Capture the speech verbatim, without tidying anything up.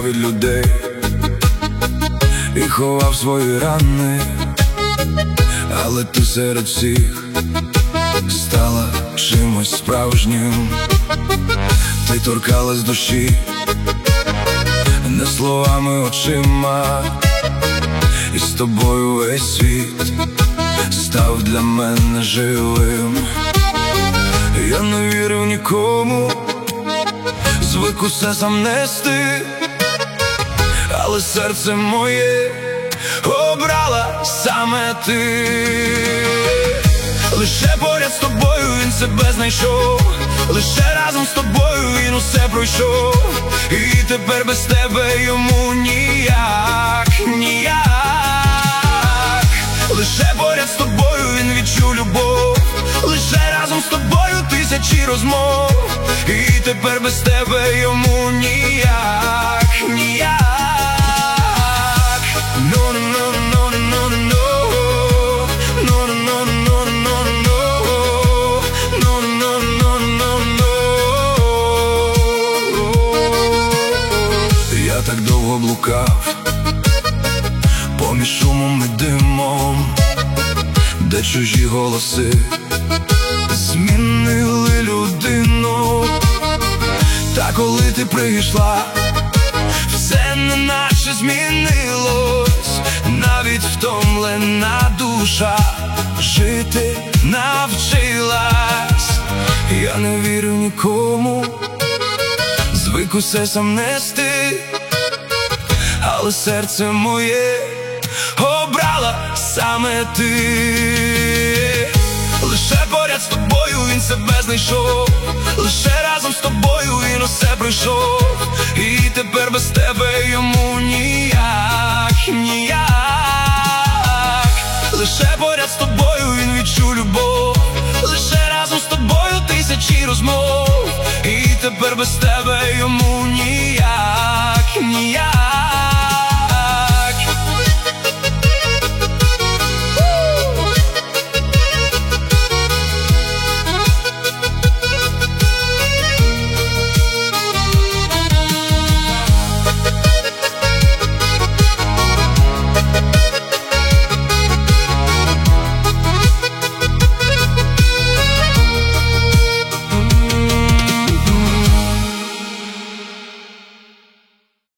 від людей і ховав свої рани, але ти серед всіх стала чимось справжнім. Ти торкалась душі не словами, очима, і з тобою весь світ став для мене живим. Я не вірив нікому, звик усе сам нести, але серце моє обрала саме ти. Лише поряд з тобою він себе знайшов, лише разом з тобою він усе пройшов, і тепер без тебе йому ніяк, ніяк. Лише поряд з тобою він відчув любов, лише разом з тобою тисячі розмов, і тепер без тебе йому ніяк, ніяк. No, no, no, no, no, no, no. No, no, no, no, no, no. No, no, no, no, no. Я так довго блукав поміж шумом і димом, де чужі голоси змінили людину. Та коли ти прийшла, все неначе змінилось, навіть втомлена душа жити навчилась. Я не вірю нікому, звик усе сам нести, але серце моє обрала саме ти. Лише поряд з тобою він себе знайшов, лише разом з тобою він усе пройшов, і тепер без тебе йому ніяк, ніяк. Лише поряд з тобою він відчув любов, лише разом з тобою тисячі розмов, і тепер без тебе йому